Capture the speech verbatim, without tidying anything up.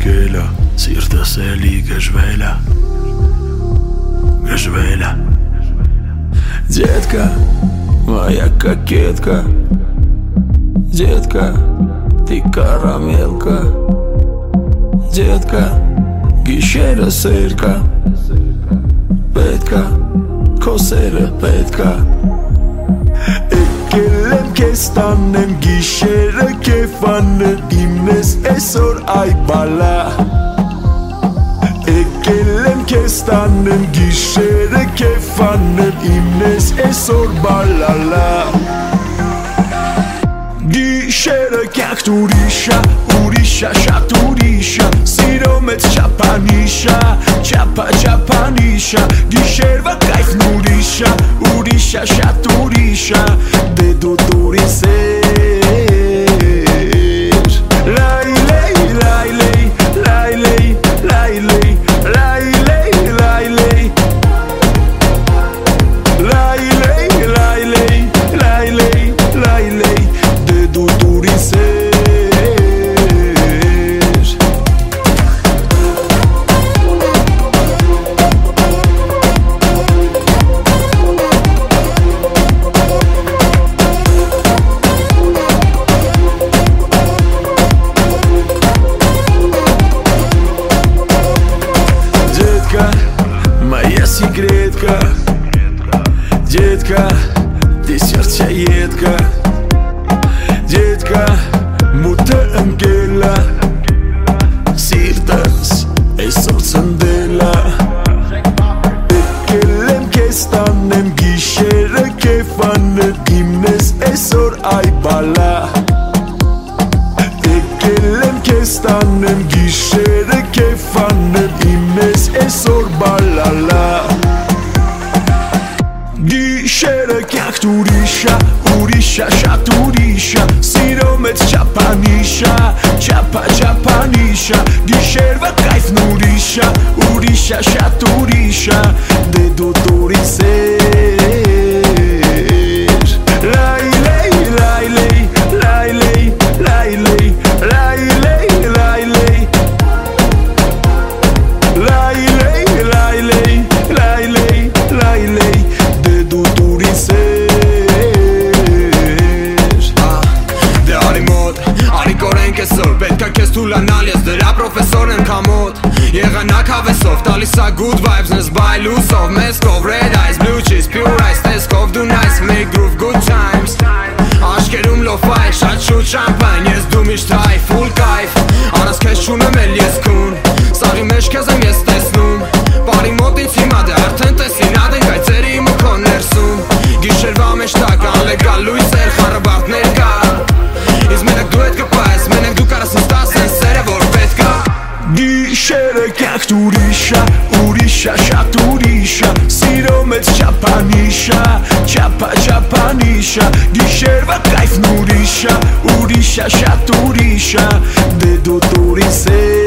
կելա, սիրտս էլի գժվելա, գժվելա Детка, моя кокетка, детка, ты карамелка, детка, գիշերը սերկա, պետքա, քո սերը պետքա Եկել եմ քեզ տանեմ գիշերը կեֆանել իմնես այսօր այ բալա Եկել եմ քեզ տանեմ գիշերը կեֆանել իմնես այսօր բալալա Գիշերը կյանքն ուրիշա, ուրիշա, շատ ուրիշա Սիրո մեծ չափանիշա, չափա, չափանիշա Գիշերվա կայֆն ուրիշա, ուրիշա, շատ ուրիշա Դե դու դուրիս էր Լայլեյ, լայլեյ, լայլեյ, լայլեյ, լայլեյ, լայլեյ Լայլեյ, լայլեյ, լայլեյ, լայլեյ Դե դու դուրիս էր Моя секретка, детка, ты сердцеедка Детка, մութը ընկելա Սիրտս այսօր ծնդելա Եկել եմ քեզ տանեմ գիշերը կեֆանել իմնես այսօր այ բալա Եկել եմ քեզ տանեմ գիշերը կեֆանել իմնես այսօր բալալա Գիշերը կյանքն ուրիշա, ուրիշա, շատ ուրիշա Սիրո մեծ չափանիշա, չափա, չափանիշա Գիշերվա կայֆն ուրիշա, ուրիշա, շատ ուրիշա Դե դու դուրիս էր Լայլեյ, լայլեյ, լայլեյ, լայլեյ, լայլեյ, լայլեյ Լայլեյ, լայլեյ, լայլեյ, լայլեյ Դե դու դուրիս էր Դե արի մոտ, արի կորենք այսօր Պետքա քեզ թուլանալ ես դրա պրոֆեսորն եմ կամոտ Եղանակ հավեսով, տալիս ա good vibes Նես բայ լուսով, մեզկով Red eyes, blue cheese, pure ice Տեսքով դու nice, make groove, good times Աշկերում լոֆայ, շատ շուտ շամպայն Ես դու միշտ հայ, full կայֆ Առանց քեզ չունեմ էլ ես քուն Սաղի մեջ քեզ եմ ես տեսնում Բարի մոտ ինձ հիմա դե արդեն տեսին Ադենք այցերի իմ ու քո ներսում Գիշերվա մեջ տակ անլեգալ լույսեր խառաբարդներ կա Իսկ մենակ դու հետ կպայես Մենակ դու կարաս ինձ տասեն սերը որ պետք է Գիշերը կյանքն ուրիշա, ուրիշա, շատ ուրիշա Սիրո մեծ չափանիշա, չափա, չափանիշա Գիշերվա կայֆն ուրիշա, ուրիշա, շատ ուրիշա Դե դու դուրիս ես